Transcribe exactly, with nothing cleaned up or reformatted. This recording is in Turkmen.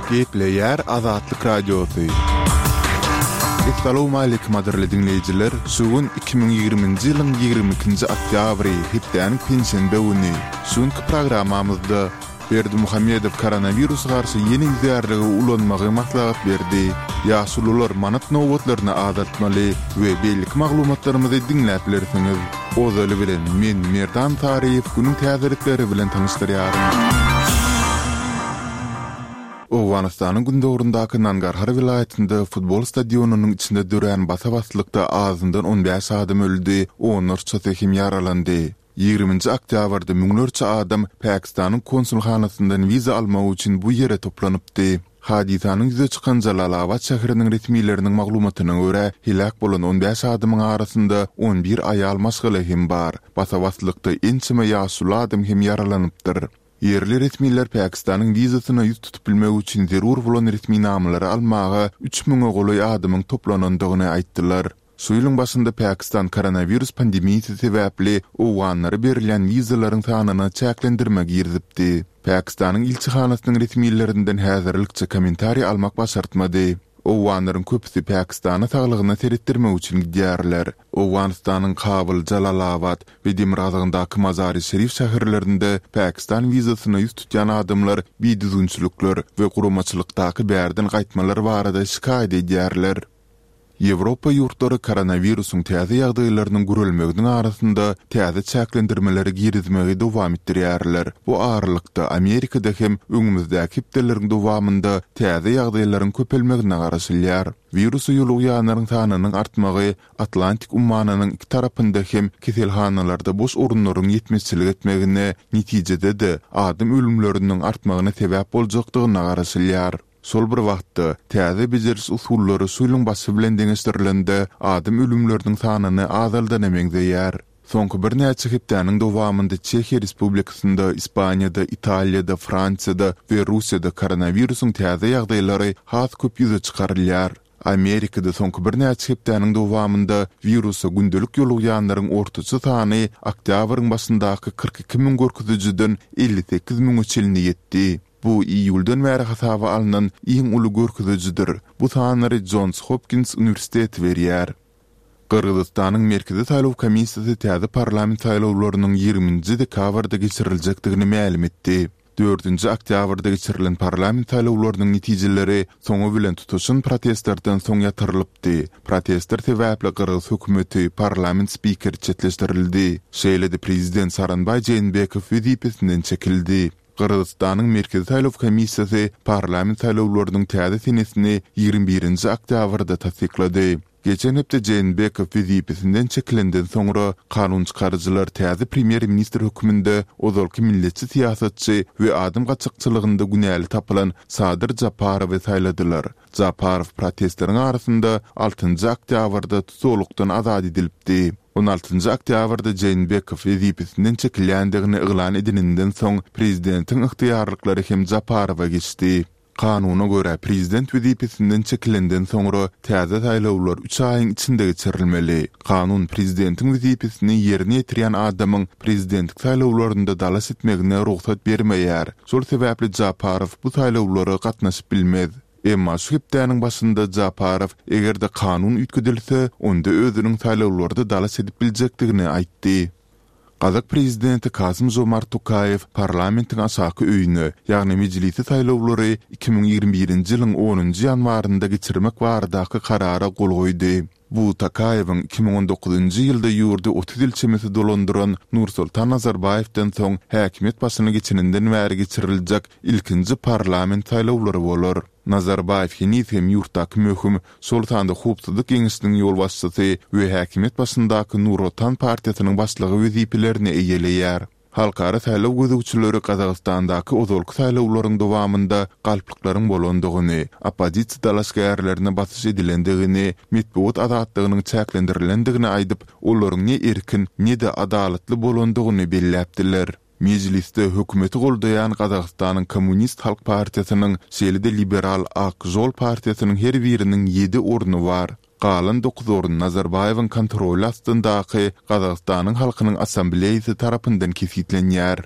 Gepleyer Azatlyk Radiosu. Assalamu alaykum adirli dinleyijiler. Sugun iki bin ýygrymynjy ýylyň ýygrimi ikinji oktýabry hepden pensiýende uny. Şonky programmamyzda Berdimuhammedow koronavirus garşy ýeni ýerligi ulanmagy maslahat berdi. Ýaşulular manat nowatlaryny azaltmaly we bellik maglumatlarymyzy dinläp bilersiňiz. Ozaly bilen men Merdan Taryýew günüň täzelikleri bilen tanışdyrýarym. Owganystanyň gündöwründaky Nangarhar vilayetinde futbol stadionunyň içinde dören basabastlykda azyndan on beş adam öldü, onlarça tekim yaralandy. ýygrimiňji oktýabrda müňlerçe adam Pakistanyň konsulxanasyndan wiza almak üçin bu ýere toplanypdy. Hadisanyň ýüze çykan Jalalabad şäheriniň resmiýetleriniň maglumatyna görä, hilak bolan on beş adamyň arasynda on bir aýal maşgaly hem bar. Basabastlykda ençime ýaşuly adam hem yaralanypdyr. Yerli resmiler Pakistanyň wizasyna ýüz tutup bilmek üçin zerur bolan resmi namlary almaga üç miňe goly adamyň toplanandygyny aýtdylar. Şu ýylyň başynda Pakistan koronavirus pandemiýasy sebäpli owganlary berilen wizalaryň sanyny çäklendirmek ýerdipdi. Pakistanyň ilçihanasynyň resmiýetlerinden häzirlikçe kommentariýa almak başartmady. Owganlaryň köpüsi Pakistana saglygyny seretdirmek üçin gidýärler. Owganystanyň Kabul, Jalalabad we Dimrazagyndaky Mazar-y Şerif şäherlerinde Pakistan wizasyna ýüz tutýan adamlar biýdüzünçülükler we gurumaçylykdaky bärden gaýtmalar barada şikaýet edýärler. Ýewropa ýurtlary koronawirusyň täze ýagdaýlarynyň görülmeginiň arasynda täze çäklendirmeleri girizmegi dowam etdirýärler. Bu aralykda Amerikada hem öňümüzdäki hepdeleriň dowamında täze ýagdaýlaryň köpelmegine garaşylýar. Virusy ýolugýanlaryň sanynyň artmagy Atlantik ummanynyň iki tarapynda hem keselhanalarda boş orunlaryň ýetmezçilik etmegine, netijede de adam ölümleriniň artmagyna sebäp boljakdygyna garaşylýar. Sol bir wagtda täze bejeris usullary suýlyň basy bilen deňeşdirilende adam ölümleriniň sanyny azaldan emegdeýär. Soňky bir näçe hepdeniň dowamında Çekiýa Respublikasynda, Ispaniýada, Italiýada, Fransiýada we Russiýada koronawirusyň täze ýagdaýlary has köp ýüze çykarylýar. Amerikada soňky bir näçe hepdeniň dowamında virusy gündelik ýolugýanlaryň ortaçy sany oktýabryň başyndaky kırk iki miň görkezijiden elli sekiz miň çelini ýetdi. Bu iýuldan bäri hasaba alynan iň uly görkezijidir. Bu sanary Johns Hopkins Üniversiteti berýär. Kırgızstanyň Merkezi Saýlaw Komissiýasy täze parlament saýlawlarynyň ýygrimiňji dekabrda geçiriljekdigini ma'lum etdi. dördünji oktýabrda geçirilen parlament saýlawlarynyň netijeleri soňu bilen tutuşan protestlerden soň ýatyrylypdy. Protestler sebäpli Kırgız hökümeti parlament spikeri çetleşdirildi. Şeýle-de prezident Saranbay Jeenbekow wezipesinden çekildi. Kırgızstanyň Merkezi Saýlaw Komissiýasy parlament saýlawlarynyň täze senesini ýygrimi birinji oktýabrda tasdiklady. Geçen hepde Jeenbekow wezipesinden çekilenden soňra kanun çykarjylar täze premier ministr höküminde ozalky milletçi siýasatçy we adam gaçykçylygynda günäli tapylan Sadyr Japarowy saýladylar. Japarow protestleriň arasynda altynjy oktýabrda tutulukdan azad edilipdi. on altıncı oktýabrda Jeenbekow wezipesinden çekilýändigini eglan edilenden soň prezidentiň ygtyýarlyklary hem Japarowa geçdi. Kanuna göre prezident wezipesinden çekilenden soňra täze saýlawlar üç aýyň içinde geçirilmeli. Kanun prezidentin wezipesini ýerine ýetirýän adamyň prezidentlik saýlawlarynda dalas etmegine ruhsat bermeýär. Şol sebäpli Japarow bu saýlawlara gatnaşyp bilmez. Emma şu hepdeniň başynda Japarow egerde kanun üýtgedilse, onda özüniň saýlawlarda dalas edip biljekdigini aýtdy. Kazak prezidenti Kasym-Jomart Tokayew parlamentiň aşaky öýüne, ýagny mejlisi saýlawlary iki bin ýygrimi birinji ýylyň onunji ýanwarynda geçirmek baradaky karara gol goýdy. Bu Tokayewiň iki bin on dokuzunji ýylda ýurda otuz ilçemesi dolandyran Nursultan Nazarbaýewden soň häkimet başyna geçenenden bäri geçiriljek ilkinji parlament saýlawlary bolar. Nazarbayew henüz hem ýurtdaky möhüm Sultanda Hupsuzlyk Geňişiniň ýolbaşçysy we häkimet başyndaky Nursultan partiýasynyň başlygy wezipelerini eýeleýär. Halkara saýlaw gözegçileri Kazakstandaky ozalky saýlawlaryň dowamında galplyklaryň bolandygyny, opozisiýa dalaşgärlerine basyş edilendigini, medeniýet azatlygynyň çäklendirilenddigini aýdyp, olaryň ne erkin, ne de adalatly bolandygyny belläpdiler. Meclisde hökümeti goldayan Kazakstanyň Kommunist Halk Partiýasynyň, şeýle-de Liberal Ak Jol Partiýasynyň her biriniň ýedi orny bar. Galan dokuz orun Nazarbayewiň kontroly astyndaky Kazakstanyň halkynyň assambleýasy tarapyndan kesitlenýär.